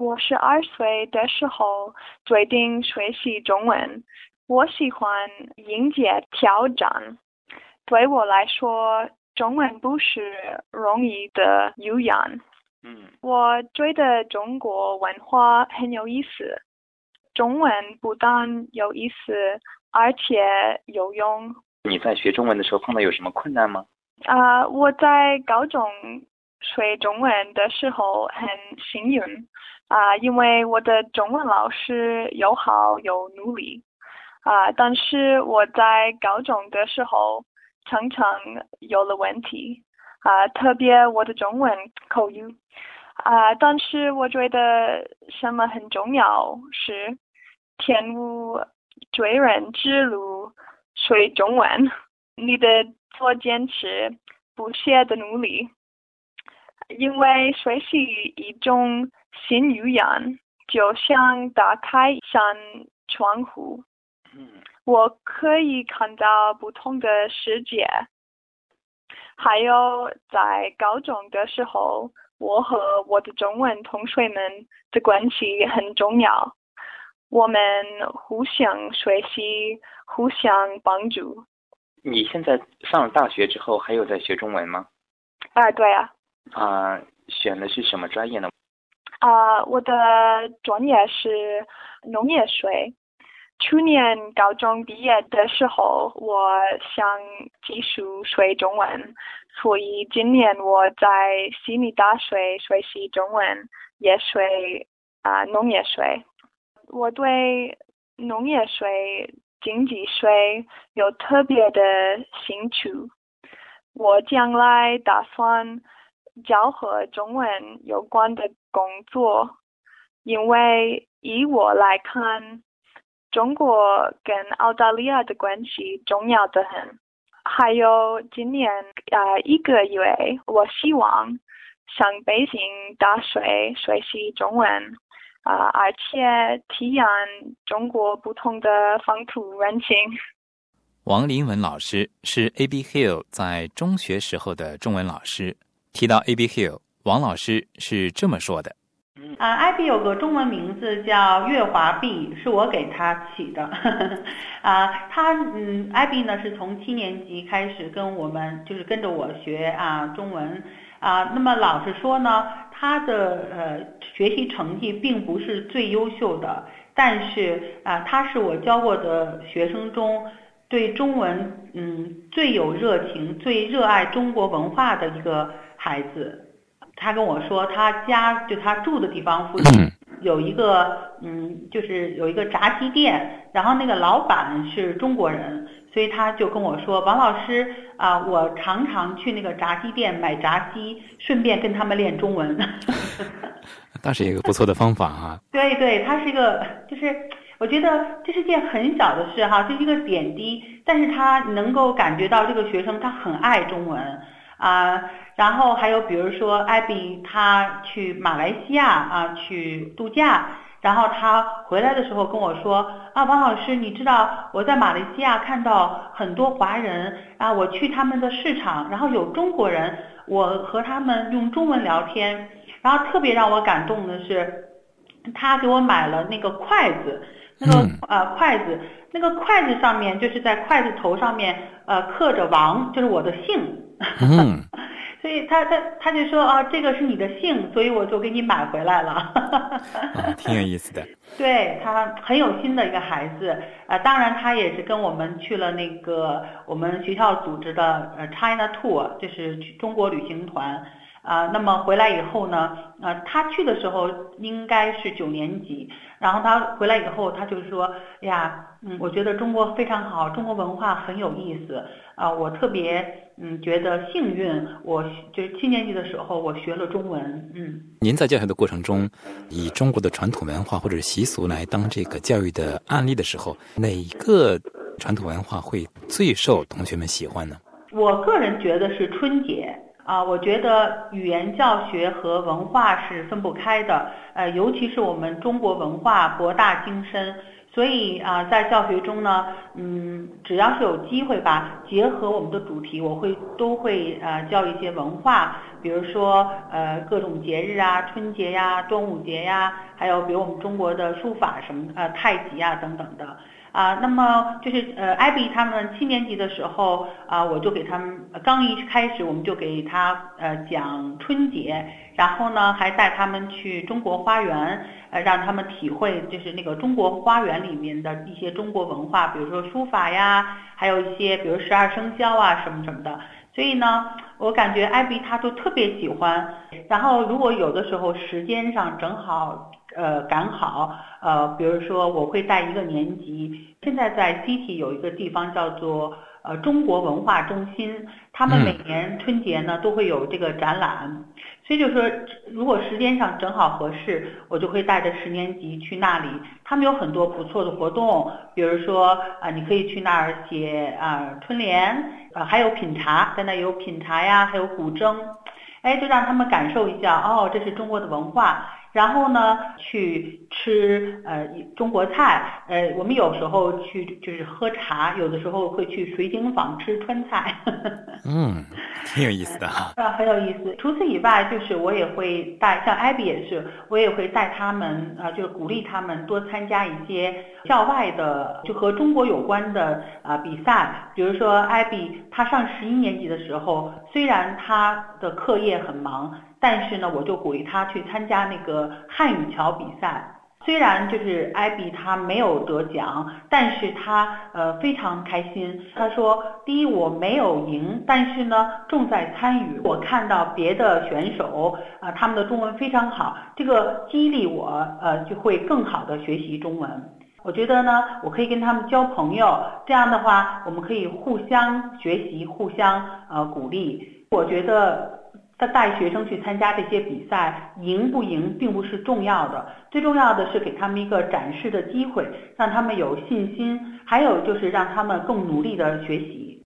我12岁的时候决定学习中文，我喜欢迎接挑战。对我来说，中文不是容易的语言。我觉得中国文化很有意思，中文不但有意思，而且有用。 你在学中文的时候碰到有什么困难吗？ 我在高中学中文的时候很幸运，因为我的中文老师友好又努力。但是我在高中的时候常常有了问题，特别我的中文口语。但是我觉得什么很重要是天无绝人之路学中文，你得做坚持不懈的努力，因为学习一种新语言就像打开一扇窗户，我可以看到不同的世界。还有在高中的时候，我和我的中文同学们的关系很重要，我们互相学习，互相帮助。 你现在上了大学之后还有在学中文吗？ 对啊。 选的是什么专业呢？ 我的专业是农业学。去年高中毕业的时候，我想继续学中文，所以今年我在悉尼大学学习中文，也学农业学。我对农业学、经济学有特别的兴趣。我将来打算教和中文有关的工作，因为以我来看，中国跟澳大利亚的关系重要得很。还有今年1个月，我希望上北京大学学习中文，而且体验中国不同的风土人情。 王林文老师是 A.B. Hill 在中学时候的中文老师。提到 A.B. Hill， 王老师是这么说的。 艾比有个中文名字叫岳华碧，是我给他起的。艾比呢是从7年级开始跟着我学中文。那么老实说呢，他的学习成绩并不是最优秀的，但是他是我教过的学生中对中文最有热情、最热爱中国文化的一个孩子。他跟我说，他住的地方附近有一个就是有一个炸鸡店，然后那个老板是中国人，所以他就跟我说，王老师我常常去那个炸鸡店买炸鸡，顺便跟他们练中文。 那是一个不错的方法哈。 对，他是一个我觉得这是件很小的事哈，这是一个点滴，但是他能够感觉到这个学生他很爱中文然后还有比如说艾比他去马来西亚去度假，然后他回来的时候跟我说王老师，你知道我在马来西亚看到很多华人我去他们的市场，然后有中国人，我和他们用中文聊天，然后特别让我感动的是他给我买了那个筷子，那个筷子上面就是在筷子头上面刻着王，就是我的姓。所以他就说这个是你的姓，所以我就给你买回来了。 挺有意思的。 对，他很有心的一个孩子当然他也是跟我们去了那个我们学校组织的China Tour， 就是中国旅行团那么回来以后呢他去的时候应该是9年级，然后他回来以后他就说我觉得中国非常好，中国文化很有意思我特别觉得幸运，我就是7年级的时候我学了中文。 您在教学的过程中，以中国的传统文化或者习俗来当这个教育的案例的时候，哪一个传统文化会最受同学们喜欢呢？ 我个人觉得是春节我觉得语言教学和文化是分不开的尤其是我们中国文化博大精深， 所以在教学中呢，只要是有机会吧，结合我们的主题，我都会教一些文化，比如说各种节日啊，春节呀、端午节呀，还有比如我们中国的书法什么太极啊等等的。那么就是Abby 他们7年级的时候我就给他们刚一开始我们就给他讲春节，然后呢还带他们去中国花园，让他们体会就是那个中国花园里面的一些中国文化，比如说书法呀，还有一些比如12生肖啊什么什么的。所以呢，我感觉Abby他都特别喜欢。然后如果有的时候时间上正好赶好，比如说我会带一个年级，现在在 City 有一个地方叫做中国文化中心，他们每年春节呢都会有这个展览，所以就说如果时间上正好合适，我就会带着10年级去那里，他们有很多不错的活动，比如说你可以去那儿写春联，还有品茶，在那有品茶呀，还有古筝，就让他们感受一下这是中国的文化。然后呢，去吃中国菜，我们有时候去就是喝茶，有的时候会去水晶坊吃川菜。 挺有意思的很有意思。除此以外，就是我也会带，像Abby也是，我也会带他们就是鼓励他们多参加一些校外的就和中国有关的比赛。比如说Abby他上11年级的时候，虽然他的课业很忙，但是呢我就鼓励他去参加那个汉语桥比赛。虽然就是Abby他没有得奖，但是他非常开心。他说第一我没有赢，但是呢重在参与，我看到别的选手他们的中文非常好，这个激励我就会更好的学习中文。我觉得呢我可以跟他们交朋友，这样的话我们可以互相学习，互相鼓励。我觉得带学生去参加这些比赛，赢不赢并不是重要的，最重要的是给他们一个展示的机会，让他们有信心，还有就是让他们更努力的学习。